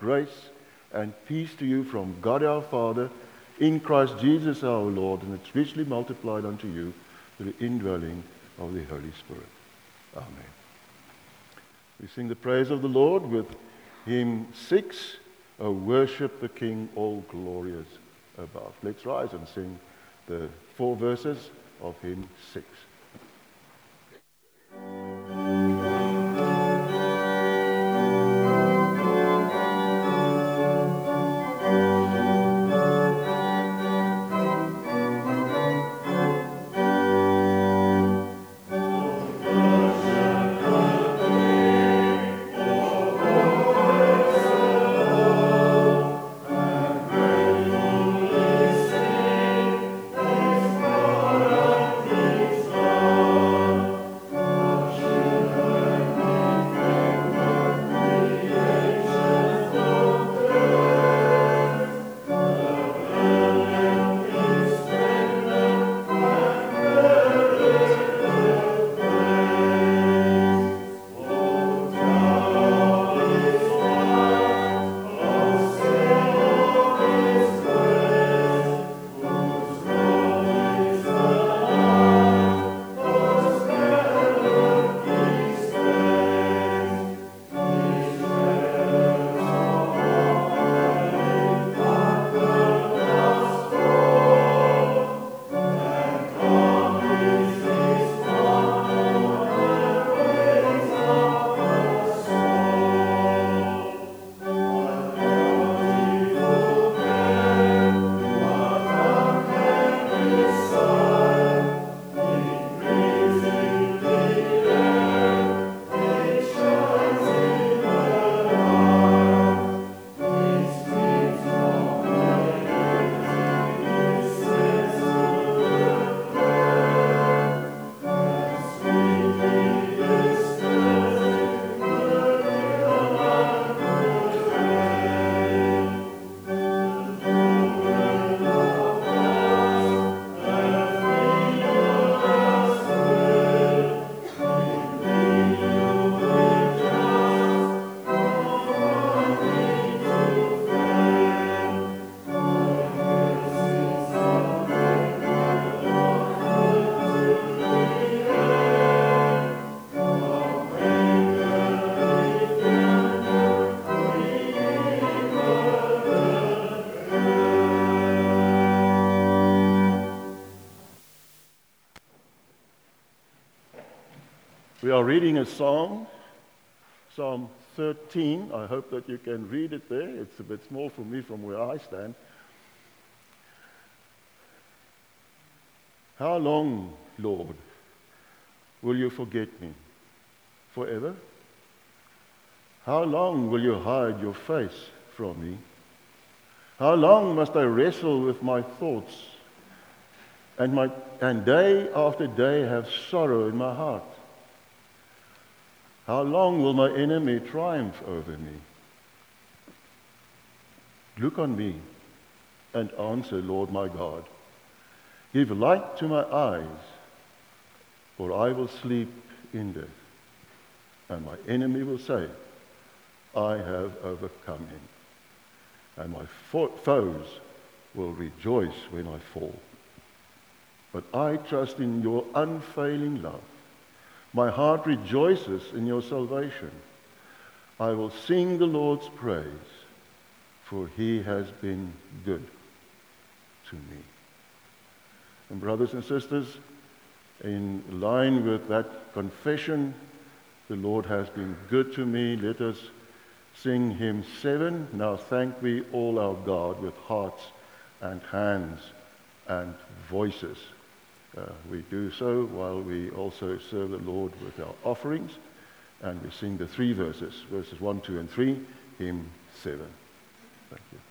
grace and peace to you from God our Father in Christ Jesus our Lord, and it's richly multiplied unto you through the indwelling of the Holy Spirit. Amen. We sing the praise of the Lord with hymn 6, O worship the King, all glorious above. Let's rise and sing the 4 verses of hymn 6. We are reading a psalm, Psalm 13. I hope that you can read it there. It's a bit small for me from where I stand. How long, Lord, will you forget me? Forever? How long will you hide your face from me? How long must I wrestle with my thoughts and day after day have sorrow in my heart? How long will my enemy triumph over me? Look on me and answer, Lord my God. Give light to my eyes, or I will sleep in death. And my enemy will say, I have overcome him. And my foes will rejoice when I fall. But I trust in your unfailing love. My heart rejoices in your salvation. I will sing the Lord's praise, for he has been good to me. And brothers and sisters, in line with that confession, the Lord has been good to me, let us sing hymn 7. Now thank we all our God with hearts and hands and voices. We do so while we also serve the Lord with our offerings, and we sing the 3 verses 1, 2, and 3, hymn 7. Thank you.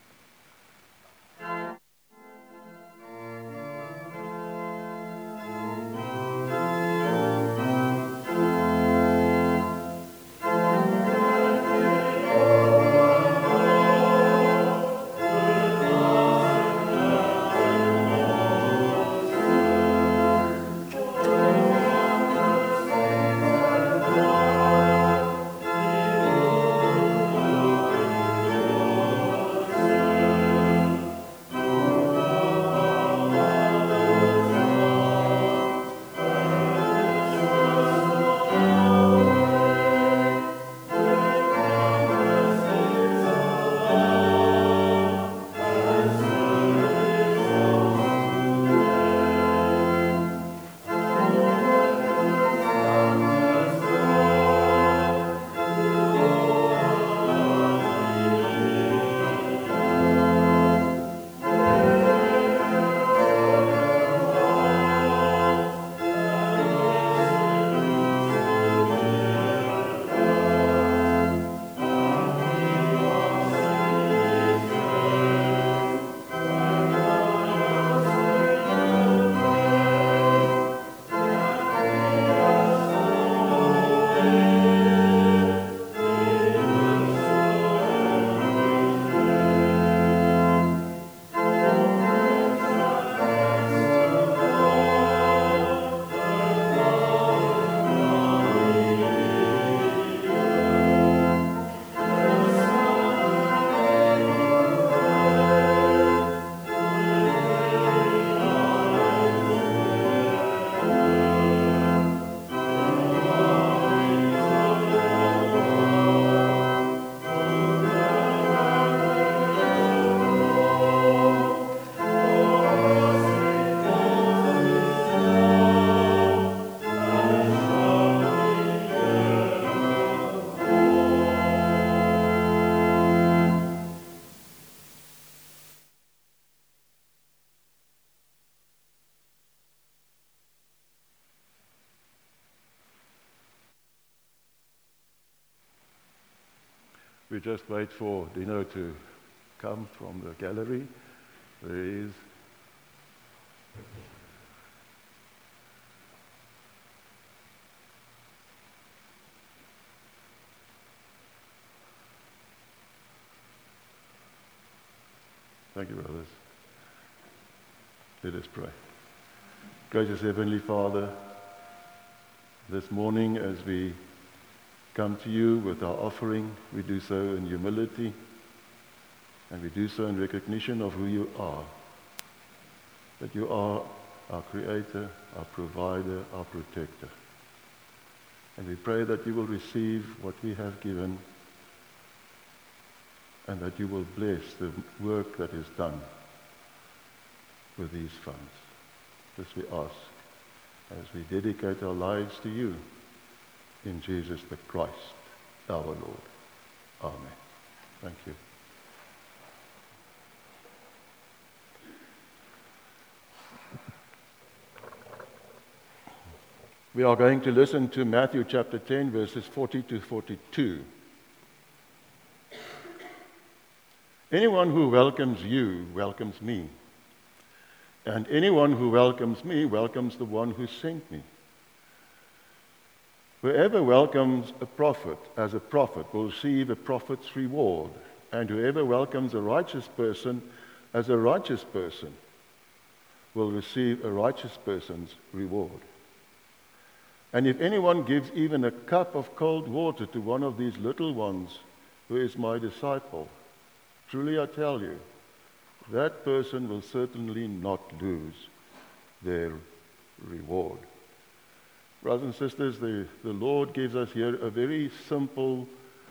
We just wait for Dino to come from the gallery. There he is. Thank you, brothers. Let us pray. Gracious Heavenly Father, this morning as we come to you with our offering, we do so in humility, and we do so in recognition of who you are. That you are our Creator, our Provider, our Protector. And we pray that you will receive what we have given, and that you will bless the work that is done with these funds. This we ask as we dedicate our lives to you in Jesus the Christ, our Lord. Amen. Thank you. We are going to listen to Matthew chapter 10, verses 40 to 42. Anyone who welcomes you welcomes me. And anyone who welcomes me welcomes the one who sent me. Whoever welcomes a prophet as a prophet will receive a prophet's reward. And whoever welcomes a righteous person as a righteous person will receive a righteous person's reward. And if anyone gives even a cup of cold water to one of these little ones who is my disciple, truly I tell you, that person will certainly not lose their reward. Brothers and sisters, the Lord gives us here a very simple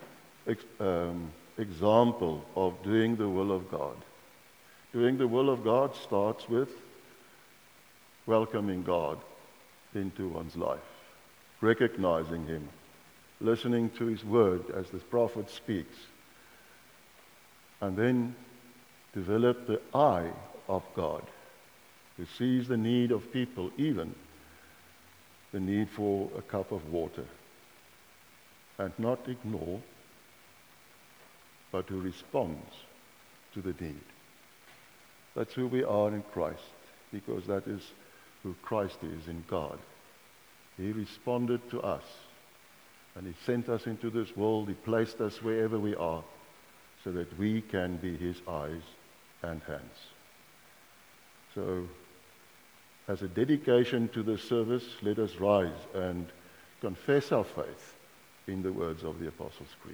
example of doing the will of God. Doing the will of God starts with welcoming God into one's life, recognizing Him, listening to His word as the prophet speaks, and then develop the eye of God, who sees the need of people, even the need for a cup of water, and not ignore, but who responds to the need. That's who we are in Christ, because that is who Christ is in God. He responded to us, and He sent us into this world. He placed us wherever we are, so that we can be His eyes and hands. So, as a dedication to this service, let us rise and confess our faith in the words of the Apostles' Creed.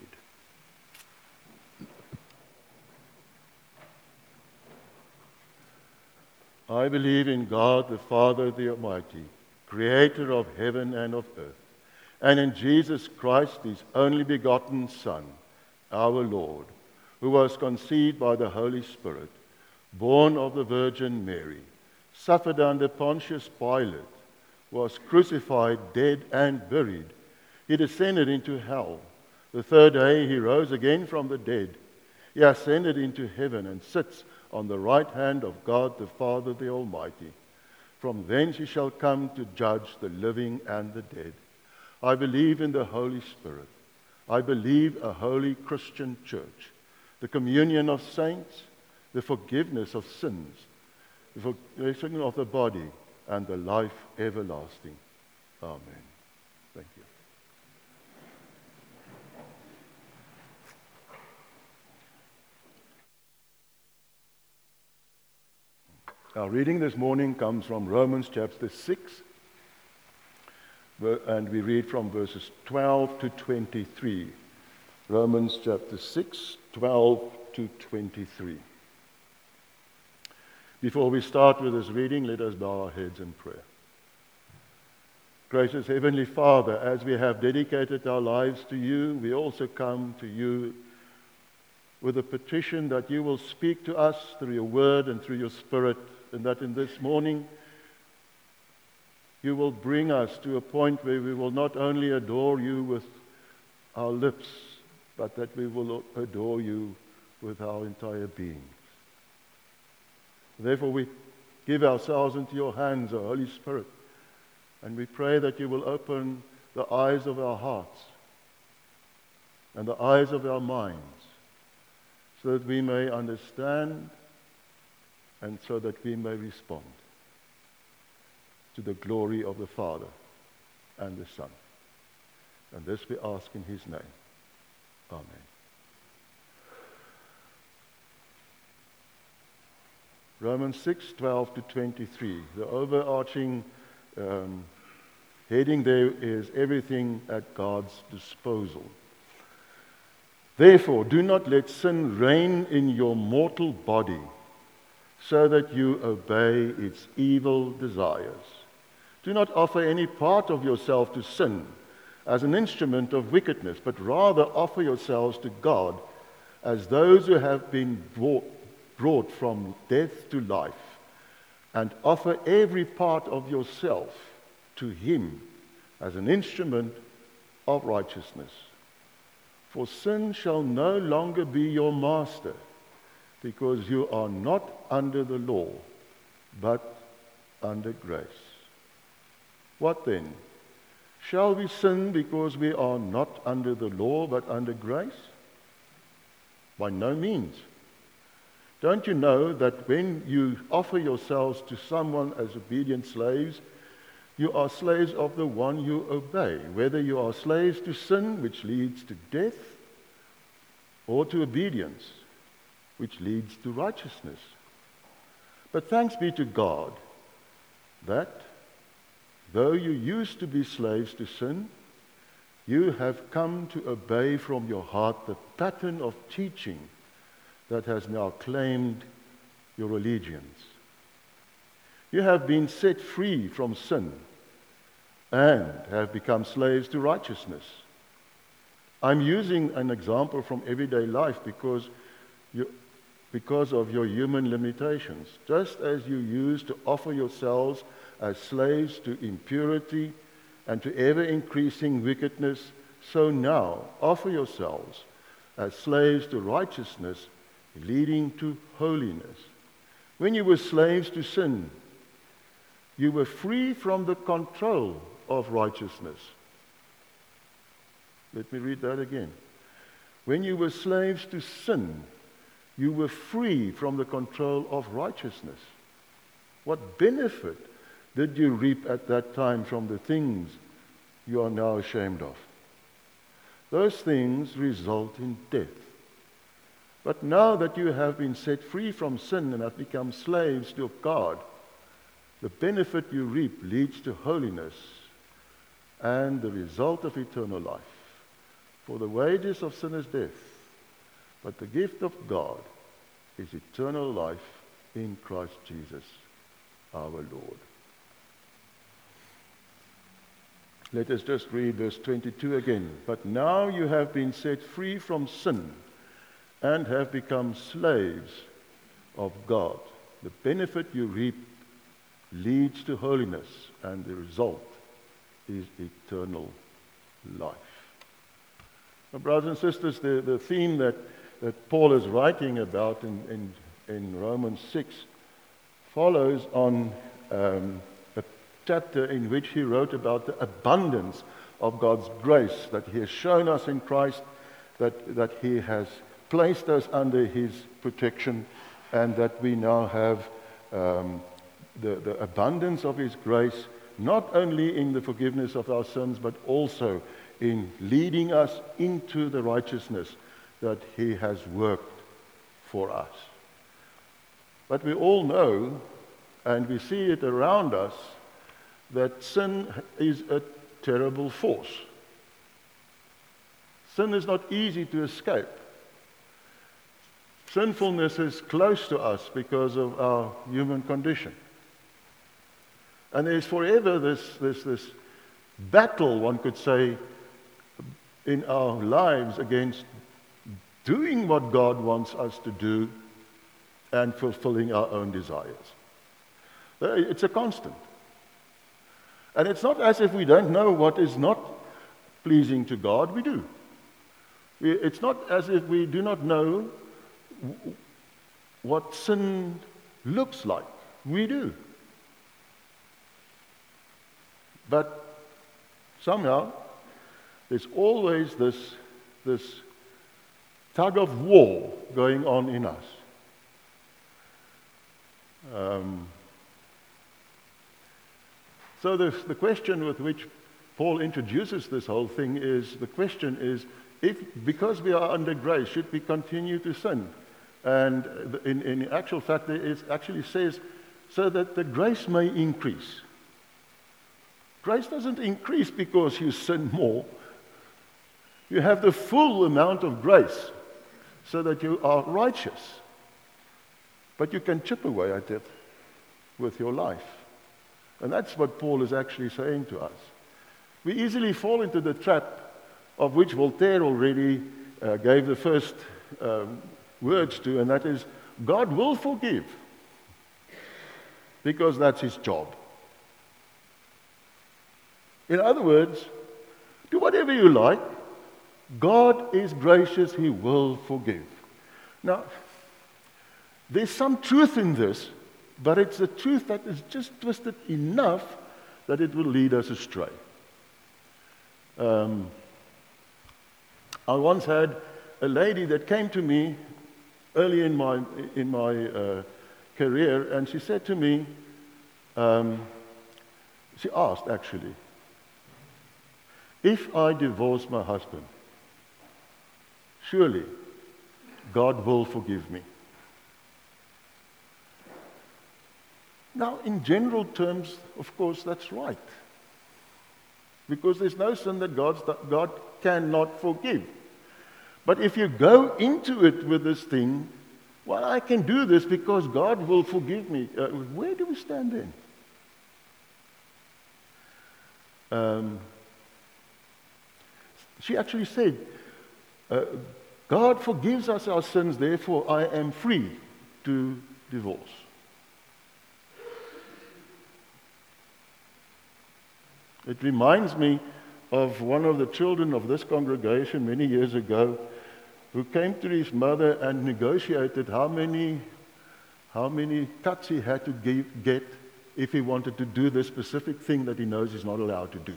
I believe in God the Father, the Almighty, creator of heaven and of earth, and in Jesus Christ, His only begotten Son, our Lord, who was conceived by the Holy Spirit, born of the Virgin Mary, suffered under Pontius Pilate, was crucified, dead, and buried. He descended into hell. The third day He rose again from the dead. He ascended into heaven and sits on the right hand of God the Father, the Almighty. From thence He shall come to judge the living and the dead. I believe in the Holy Spirit. I believe a holy Christian church, the communion of saints, the forgiveness of sins, the resurrection of the body, and the life everlasting. Amen. Thank you. Our reading this morning comes from Romans chapter 6, and we read from verses 12 to 23. Romans chapter 6, 12 to 23. Before we start with this reading, let us bow our heads in prayer. Gracious Heavenly Father, as we have dedicated our lives to you, we also come to you with a petition that you will speak to us through your word and through your Spirit, and that in this morning you will bring us to a point where we will not only adore you with our lips, but that we will adore you with our entire being. Therefore, we give ourselves into your hands, O Holy Spirit, and we pray that you will open the eyes of our hearts and the eyes of our minds, so that we may understand and so that we may respond to the glory of the Father and the Son. And this we ask in his name. Amen. Romans 6:12 to 23. The overarching heading there is everything at God's disposal. Therefore, do not let sin reign in your mortal body, so that you obey its evil desires. Do not offer any part of yourself to sin as an instrument of wickedness, but rather offer yourselves to God as those who have been brought from death to life, and offer every part of yourself to him as an instrument of righteousness. For sin shall no longer be your master, because you are not under the law, but under grace. What then? Shall we sin because we are not under the law, but under grace? By no means. Don't you know that when you offer yourselves to someone as obedient slaves, you are slaves of the one you obey, whether you are slaves to sin, which leads to death, or to obedience, which leads to righteousness. But thanks be to God that, though you used to be slaves to sin, you have come to obey from your heart the pattern of teaching that has now claimed your allegiance. You have been set free from sin and have become slaves to righteousness. I'm using an example from everyday life because of your human limitations. Just as you used to offer yourselves as slaves to impurity and to ever-increasing wickedness, so now offer yourselves as slaves to righteousness, leading to holiness. When you were slaves to sin, you were free from the control of righteousness. Let me read that again. When you were slaves to sin, you were free from the control of righteousness. What benefit did you reap at that time from the things you are now ashamed of? Those things result in death. But now that you have been set free from sin and have become slaves to God, the benefit you reap leads to holiness and the result of eternal life. For the wages of sin is death, but the gift of God is eternal life in Christ Jesus our Lord. Let us just read verse 22 again. But now you have been set free from sin and have become slaves of God. The benefit you reap leads to holiness, and the result is eternal life. Now, brothers and sisters, the theme that Paul is writing about in Romans 6 follows on a chapter in which he wrote about the abundance of God's grace that he has shown us in Christ, that he has placed us under his protection, and that we now have the abundance of his grace, not only in the forgiveness of our sins, but also in leading us into the righteousness that he has worked for us. But we all know, and we see it around us, that sin is a terrible force. Sin is not easy to escape. Sinfulness is close to us because of our human condition. And there's forever this battle, one could say, in our lives against doing what God wants us to do and fulfilling our own desires. It's a constant. And it's not as if we don't know what is not pleasing to God. We do. It's not as if we do not know what sin looks like. We do. But somehow, there's always this tug of war going on in us. So the question with which Paul introduces this whole thing is, the question is, if because we are under grace, should we continue to sin? And in actual fact, it actually says, so that the grace may increase. Grace doesn't increase because you sin more. You have the full amount of grace so that you are righteous. But you can chip away at it with your life. And that's what Paul is actually saying to us. We easily fall into the trap of which Voltaire already gave the first words to, and that is, God will forgive, because that's his job. In other words, do whatever you like. God is gracious, he will forgive. Now, there's some truth in this, but it's a truth that is just twisted enough that it will lead us astray. I once had a lady that came to me early in my career, and she said to me, she asked actually, if I divorce my husband, surely God will forgive me. Now, in general terms, of course, that's right. Because there's no sin that God cannot forgive. But if you go into it with this thing, well, I can do this because God will forgive me. Where do we stand then? She actually said, God forgives us our sins, therefore I am free to divorce. It reminds me of one of the children of this congregation many years ago who came to his mother and negotiated how many cuts he had to get if he wanted to do this specific thing that he knows he's not allowed to do.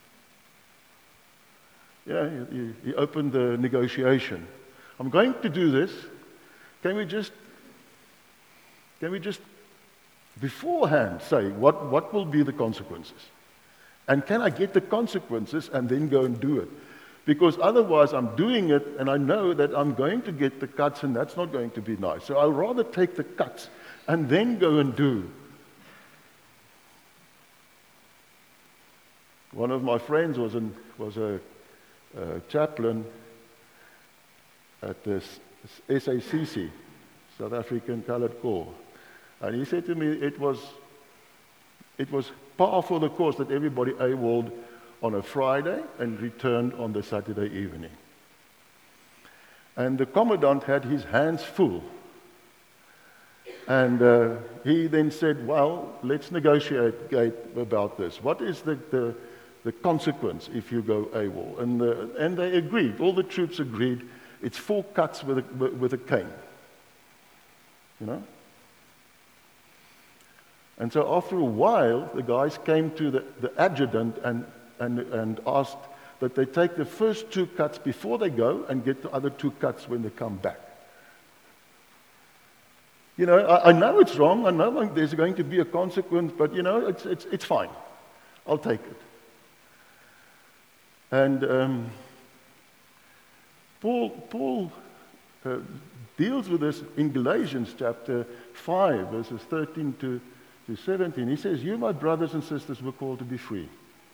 Yeah, he opened the negotiation. I'm going to do this. Can we just beforehand say what will be the consequences? And can I get the consequences and then go and do it? Because otherwise I'm doing it and I know that I'm going to get the cuts and that's not going to be nice. So I'll rather take the cuts and then go and do. One of my friends was a chaplain at the SACC, South African Coloured Corps. And he said to me it was par for the course that everybody AWOL'd on a Friday and returned on the Saturday evening. And the commandant had his hands full. And he then said, well, let's negotiate about this. What is the consequence if you go AWOL? And they agreed. All the troops agreed. It's 4 cuts with a cane. You know? And so after a while, the guys came to the adjutant and asked that they take the first 2 cuts before they go and get the other 2 cuts when they come back. You know, I know it's wrong. I know there's going to be a consequence, but you know, it's fine. I'll take it. And Paul deals with this in Galatians chapter 5, verses 13 to 17. He says, you, my brothers and sisters, were called to be free.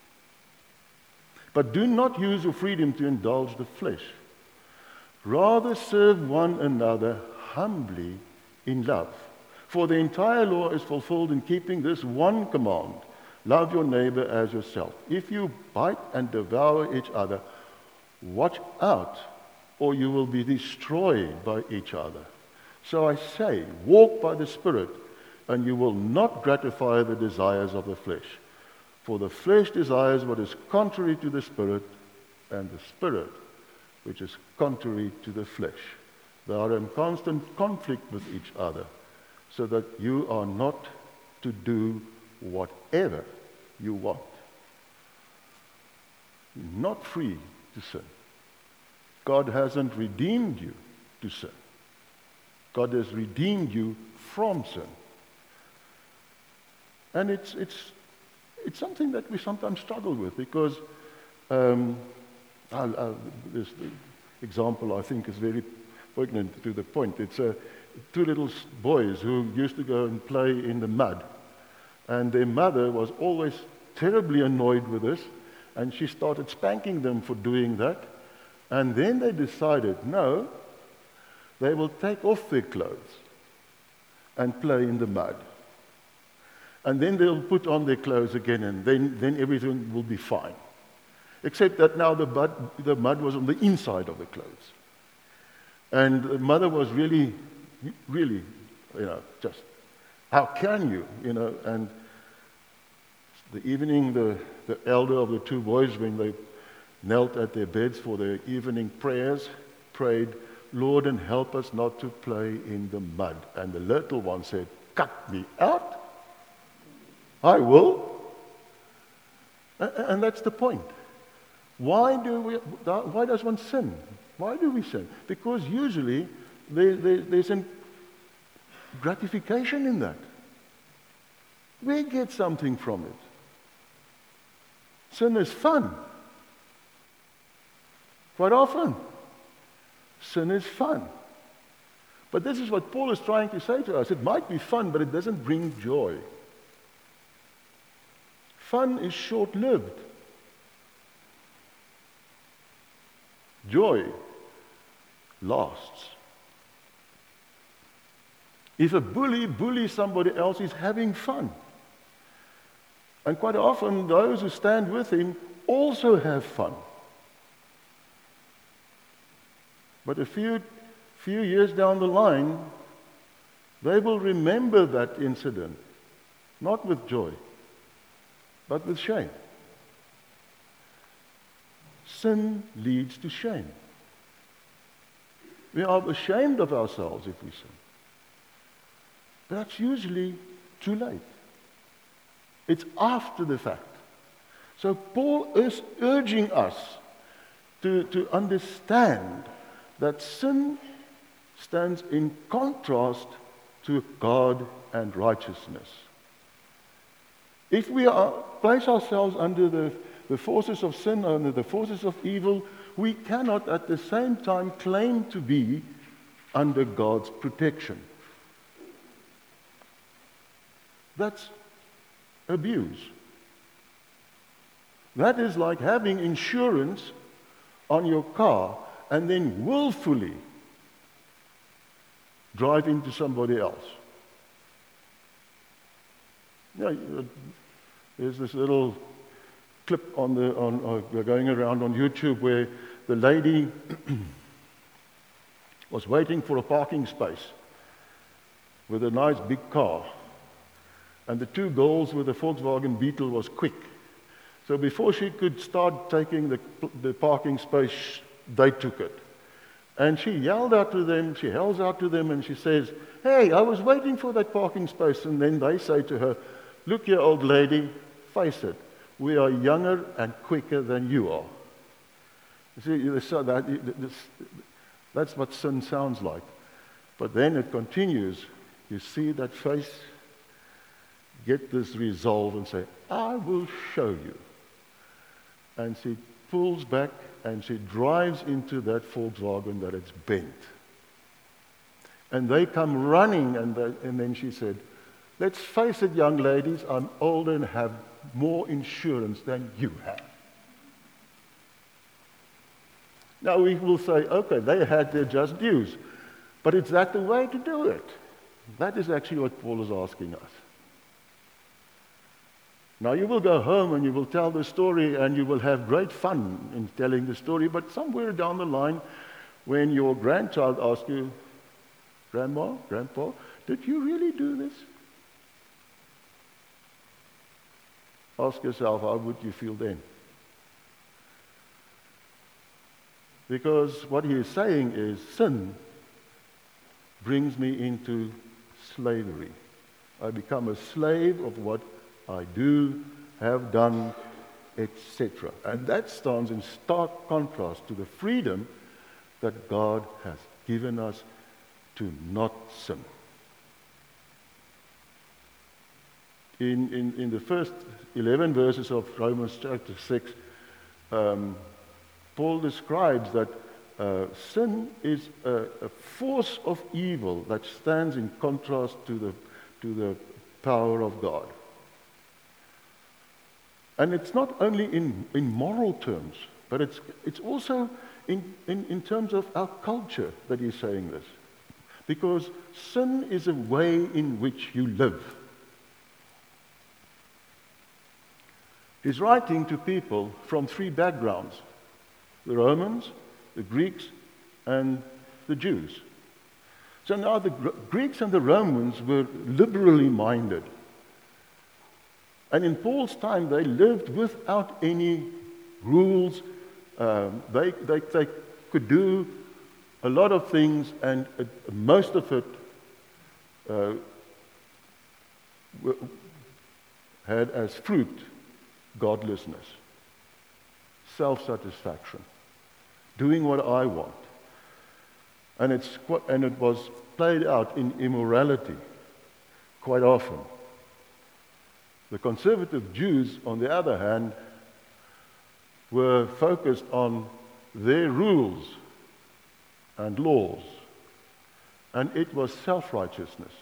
But do not use your freedom to indulge the flesh. Rather serve one another humbly in love. For the entire law is fulfilled in keeping this one command: love your neighbor as yourself. If you bite and devour each other, watch out, or you will be destroyed by each other. So I say, walk by the Spirit, and you will not gratify the desires of the flesh. For the flesh desires what is contrary to the Spirit, and the Spirit which is contrary to the flesh. They are in constant conflict with each other, so that you are not to do whatever you want. You're not free to sin. God hasn't redeemed you to sin. God has redeemed you from sin. And it's something that we sometimes struggle with because this example I think is very poignant to the point. It's two little boys who used to go and play in the mud. And their mother was always terribly annoyed with this, and she started spanking them for doing that. And then they decided, no, they will take off their clothes and play in the mud. And then they'll put on their clothes again, and then everything will be fine. Except that now the mud was on the inside of the clothes. And the mother was really, just, how can you, and the evening, the elder of the two boys, when they knelt at their beds for their evening prayers, prayed, Lord, and help us not to play in the mud. And the little one said, cut me out. I will. And that's the point. Why does one sin? Why do we sin? Because usually there's a gratification in that. We get something from it. Sin is fun. Quite often, sin is fun. But this is what Paul is trying to say to us. It might be fun, but it doesn't bring joy. Fun is short-lived. Joy lasts. If a bully bullies somebody else, he's having fun. And quite often, those who stand with him also have fun. But a few years down the line, they will remember that incident, not with joy, but with shame. Sin leads to shame. We are ashamed of ourselves if we sin. That's usually too late. It's after the fact. So Paul is urging us to understand that sin stands in contrast to God and righteousness. If we place ourselves under the forces of sin, under the forces of evil, we cannot at the same time claim to be under God's protection. That's abuse. That is like having insurance on your car and then willfully drive into somebody else. There's this little clip going around on YouTube where the lady was waiting for a parking space with a nice big car. And the two girls with the Volkswagen Beetle was quick. So before she could start taking the parking space, they took it. And she yelled out to them, she yells out to them, and she says, hey, I was waiting for that parking space. And then they say to her, look here, old lady, face it, we are younger and quicker than you are. You see, that's what sin sounds like. But then it continues. You see that face? Get this resolve and say, I will show you. And she pulls back and she drives into that Volkswagen that it's bent. And they come running and then she said, let's face it, young ladies, I'm older and have more insurance than you have. Now we will say, okay, they had their just dues. But is that the way to do it? That is actually what Paul is asking us. Now you will go home and you will tell the story and you will have great fun in telling the story, but somewhere down the line, when your grandchild asks you, Grandma, Grandpa, did you really do this? Ask yourself, how would you feel then? Because what he is saying is, sin brings me into slavery. I become a slave of what I do, have done, etc. And that stands in stark contrast to the freedom that God has given us to not sin. In the first 11 verses of Romans chapter 6, Paul describes that sin is a force of evil that stands in contrast to the power of God. And it's not only in moral terms, but it's also in terms of our culture that he's saying this. Because sin is a way in which you live. He's writing to people from three backgrounds: the Romans, the Greeks, and the Jews. So now the Greeks and the Romans were liberally minded. And in Paul's time, they lived without any rules. They could do a lot of things, and most of it had as fruit godlessness, self-satisfaction, doing what I want. And it was played out in immorality quite often. The conservative Jews, on the other hand, were focused on their rules and laws, and it was self-righteousness.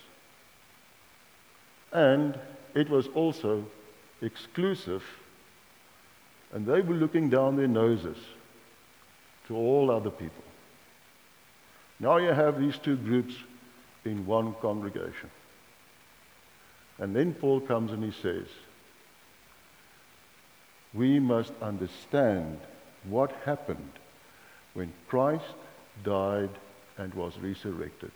And it was also exclusive, and they were looking down their noses to all other people. Now you have these two groups in one congregation. And then Paul comes and he says, we must understand what happened when Christ died and was resurrected.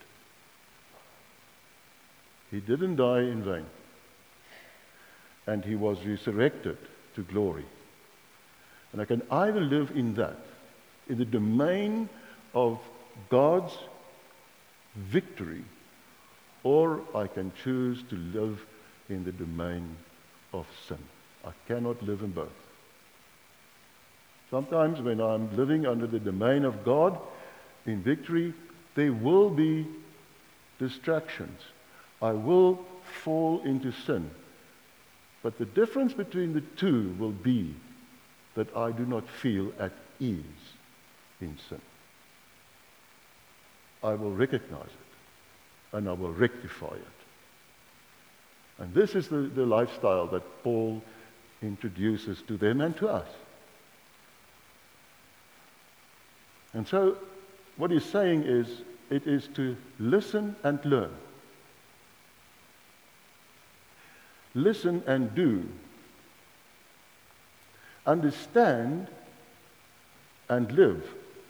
He didn't die in vain. And he was resurrected to glory. And I can either live in that, in the domain of God's victory, or I can choose to live in the domain of sin. I cannot live in both. Sometimes when I'm living under the domain of God in victory, there will be distractions. I will fall into sin. But the difference between the two will be that I do not feel at ease in sin. I will recognize it, and I will rectify it. And this is the lifestyle that Paul introduces to them and to us. And so what he's saying is, it is to listen and learn. Listen and do. Understand and live.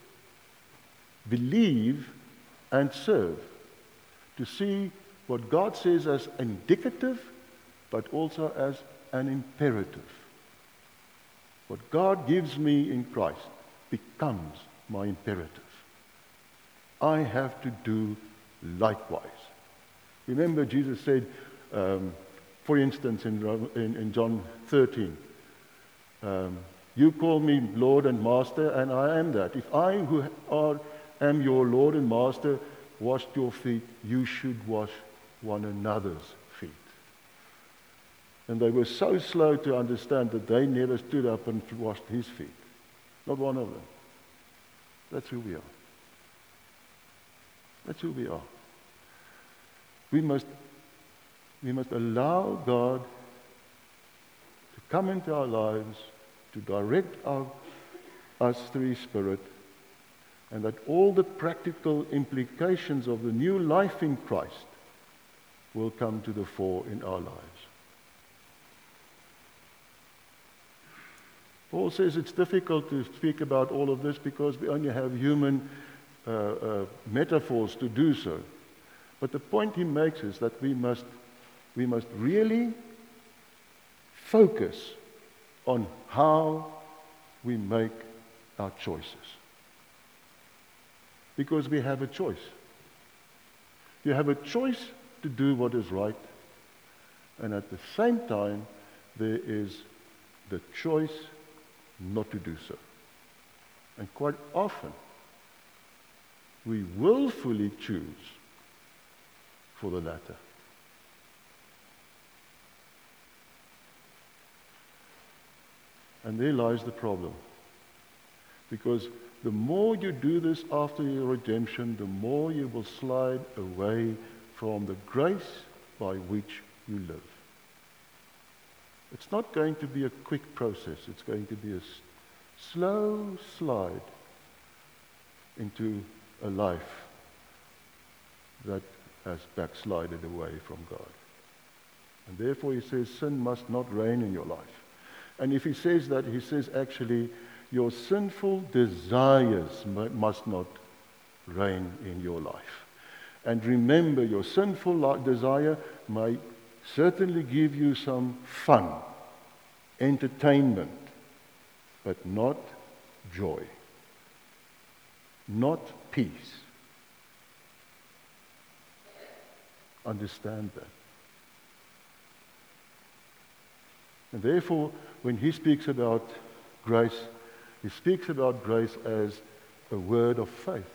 Believe and serve. To see what God says as indicative, but also as an imperative. What God gives me in Christ becomes my imperative. I have to do likewise. Remember, Jesus said, for instance, in John 13, you call me Lord and Master, and I am that. If I, who am your Lord and Master, washed your feet, you should wash one another's feet. And they were so slow to understand that they never stood up and washed his feet. Not one of them. That's who we are. That's who we are. We must allow God to come into our lives, to direct us through His Spirit, and that all the practical implications of the new life in Christ will come to the fore in our lives. Paul says it's difficult to speak about all of this because we only have human metaphors to do so. But the point he makes is that we must really focus on how we make our choices. Because we have a choice. You have a choice to do what is right, and at the same time, there is the choice not to do so. And quite often, we willfully choose for the latter. And there lies the problem. Because the more you do this after your redemption, the more you will slide away from the grace by which you live. It's not going to be a quick process. It's going to be a slow slide into a life that has backslided away from God. And therefore he says sin must not reign in your life. And if he says that, he says actually your sinful desires must not reign in your life. And remember, your sinful desire may certainly give you some fun, entertainment, but not joy, not peace. Understand that. And therefore, when he speaks about grace, he speaks about grace as a word of faith.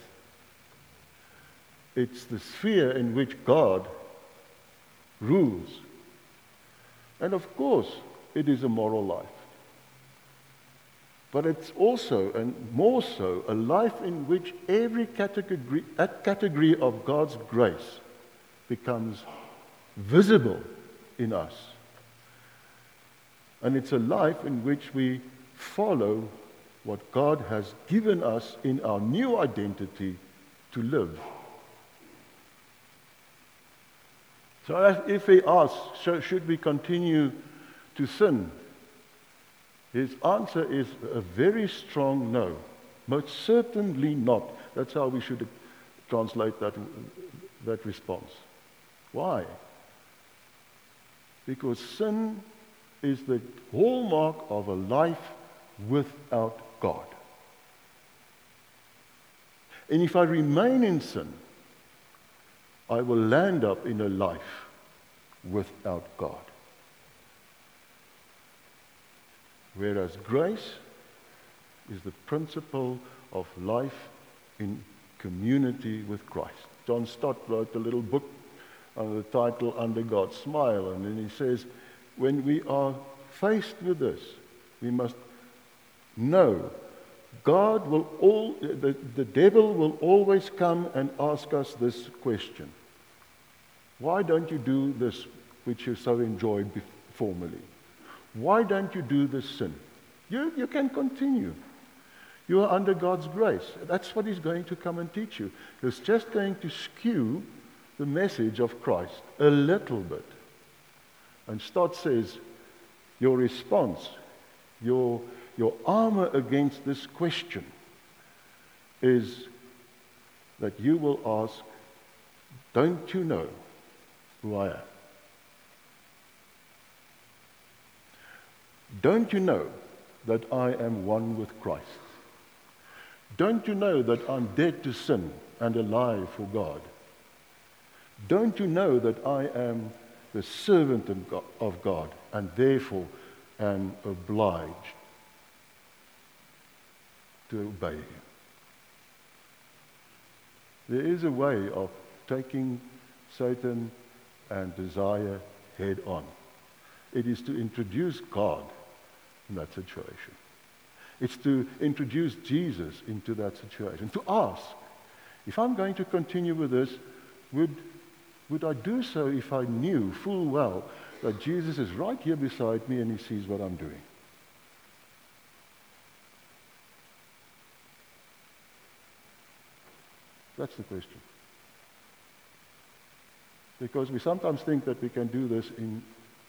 It's the sphere in which God rules. And of course, it is a moral life. But it's also, and more so, a life in which every category of God's grace becomes visible in us. And it's a life in which we follow what God has given us in our new identity to live. So if he asks, should we continue to sin? His answer is a very strong no. Most certainly not. That's how we should translate that response. Why? Because sin is the hallmark of a life without God. And if I remain in sin, I will land up in a life without God. Whereas grace is the principle of life in community with Christ. John Stott wrote a little book under the title Under God's Smile, and then he says, when we are faced with this, we must know God will the devil will always come and ask us this question. Why don't you do this which you so enjoyed formerly? Why don't you do this sin? You can continue. You are under God's grace. That's what he's going to come and teach you. He's just going to skew the message of Christ a little bit. And Stott says, your response, your armor against this question is that you will ask, don't you know who I am? Don't you know that I am one with Christ? Don't you know that I'm dead to sin and alive for God? Don't you know that I am the servant of God and therefore am obliged to obey him? There is a way of taking Satan and desire head on. It is to introduce God in that situation. It's to introduce Jesus into that situation. To ask, if I'm going to continue with this, would I do so if I knew full well that Jesus is right here beside me and he sees what I'm doing? That's the question. Because we sometimes think that we can do this in,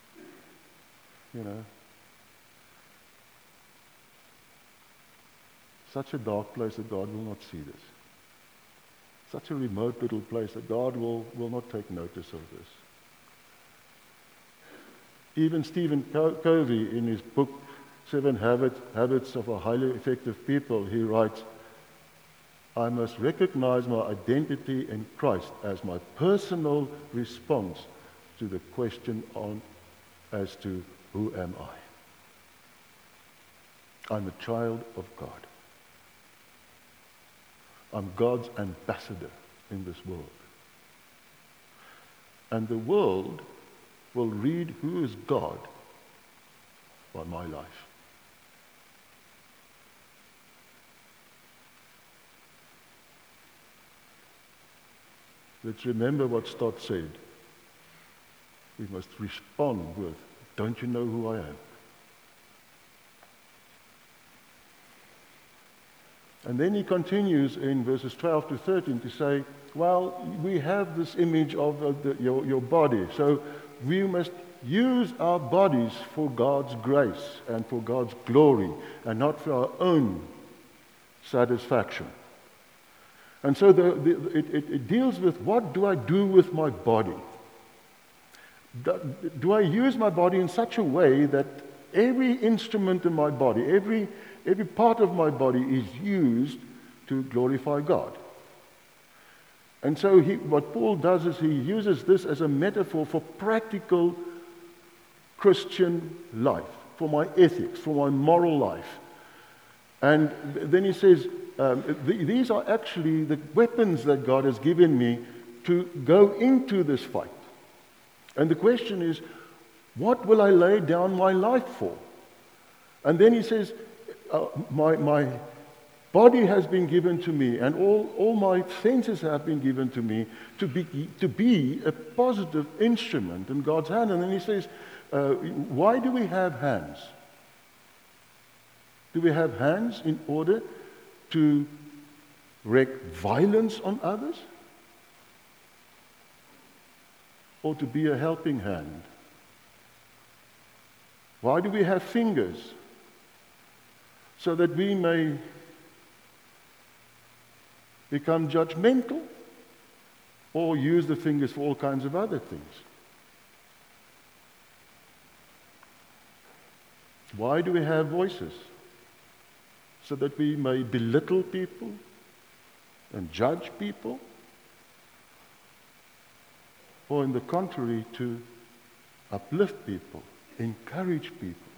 such a dark place that God will not see this. Such a remote little place that God will not take notice of this. Even Stephen Covey, in his book, 7 Habits of a Highly Effective People, he writes, I must recognize my identity in Christ as my personal response to the question as to who am I? I'm a child of God. I'm God's ambassador in this world. And the world will read who is God by my life. Let's remember what Stott said. We must respond with, don't you know who I am? And then he continues in verses 12 to 13 to say, well, we have this image of your body, so we must use our bodies for God's grace and for God's glory and not for our own satisfaction. And so it deals with, what do I do with my body? Do I use my body in such a way that every instrument in my body, every part of my body is used to glorify God? And so what Paul does is he uses this as a metaphor for practical Christian life, for my ethics, for my moral life. And then he says, these are actually the weapons that God has given me to go into this fight. And the question is, what will I lay down my life for? And then he says, my body has been given to me, and all my senses have been given to me to be a positive instrument in God's hand. And then he says, why do we have hands? Do we have hands in order to wreak violence on others? Or to be a helping hand? Why do we have fingers? So that we may become judgmental or use the fingers for all kinds of other things? Why do we have voices? So that we may belittle people and judge people? Or in the contrary, to uplift people, encourage people,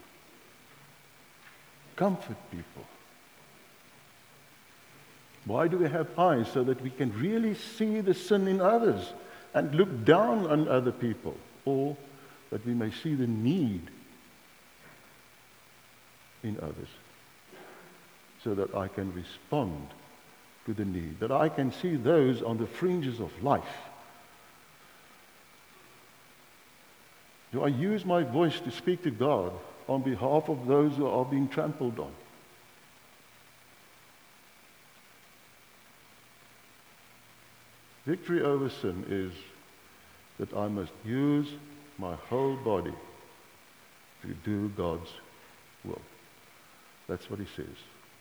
comfort people? Why do we have eyes? So that we can really see the sin in others and look down on other people, or that we may see the need in others, so that I can respond to the need, that I can see those on the fringes of life. Do I use my voice to speak to God on behalf of those who are being trampled on? Victory over sin is that I must use my whole body to do God's will. That's what he says.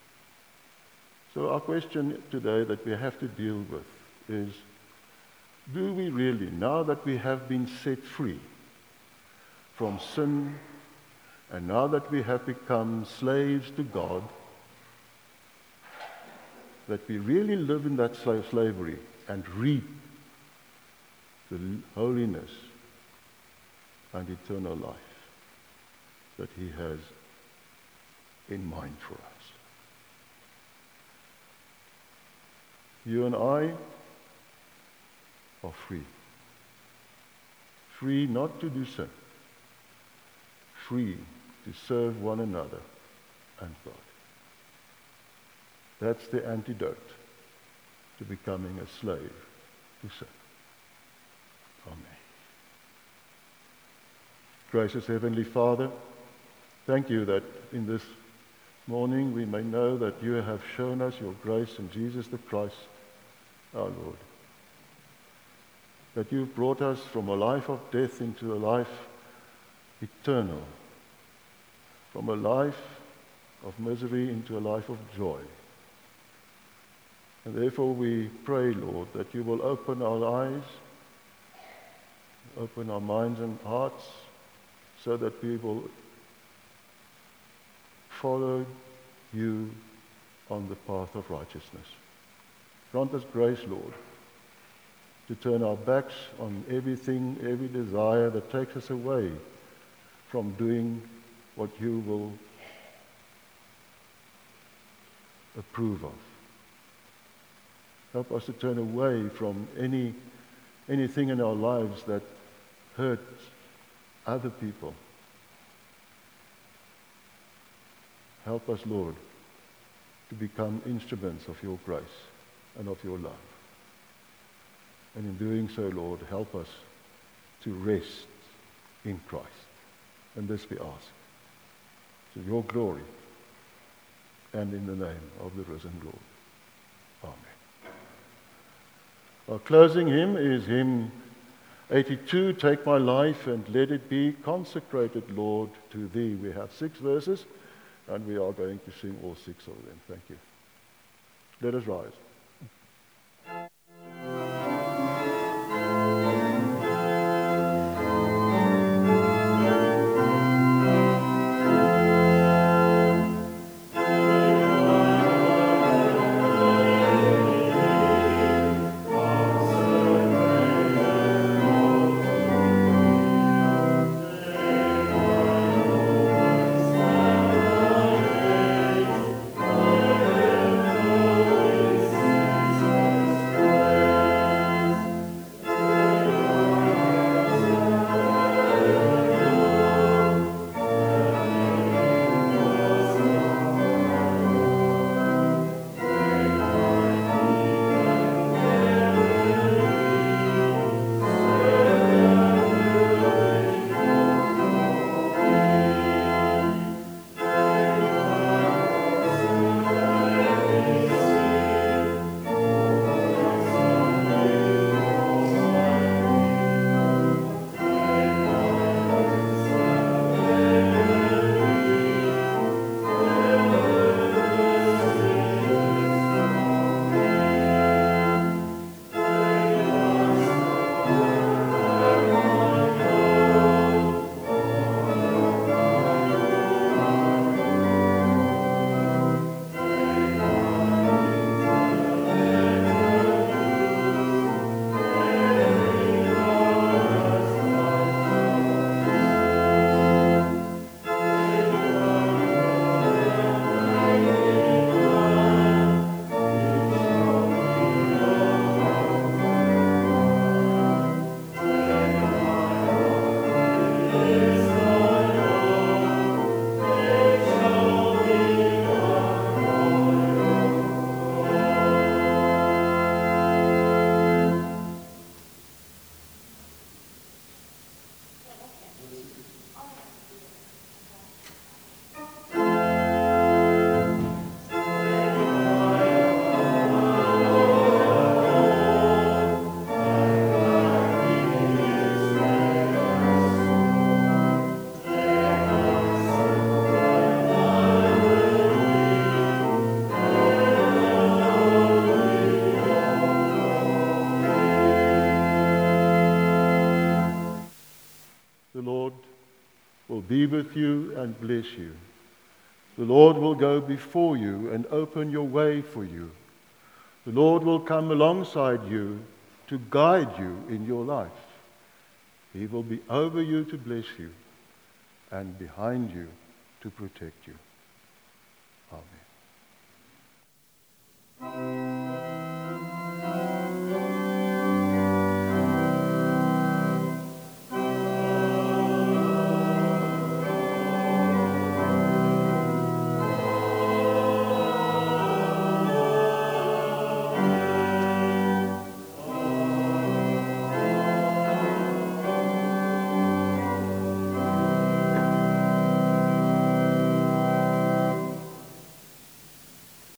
So our question today that we have to deal with is, do we really, now that we have been set free from sin, and now that we have become slaves to God, that we really live in that slavery and reap the holiness and eternal life that he has in mind for us? You and I are free. Free not to do sin. Free to serve one another and God. That's the antidote to becoming a slave to sin. Amen. Gracious Heavenly Father, thank you that in this morning we may know that you have shown us your grace in Jesus the Christ, our Lord. That you've brought us from a life of death into a life eternal, from a life of misery into a life of joy. And therefore we pray, Lord, that you will open our eyes, open our minds and hearts, so that we will follow you on the path of righteousness. Grant us grace, Lord, to turn our backs on everything, every desire that takes us away from doing what you will approve of. Help us to turn away from anything in our lives that hurts other people. Help us, Lord, to become instruments of your grace and of your love. And in doing so, Lord, help us to rest in Christ. And this we ask, to your glory and in the name of the risen Lord. Amen. Our closing hymn is hymn 82, Take My Life and Let It Be Consecrated, Lord, to Thee. We have 6 verses, and we are going to sing all 6 of them. Thank you. Let us rise. The Lord will be with you and bless you. The Lord will go before you and open your way for you. The Lord will come alongside you to guide you in your life. He will be over you to bless you and behind you to protect you. Amen.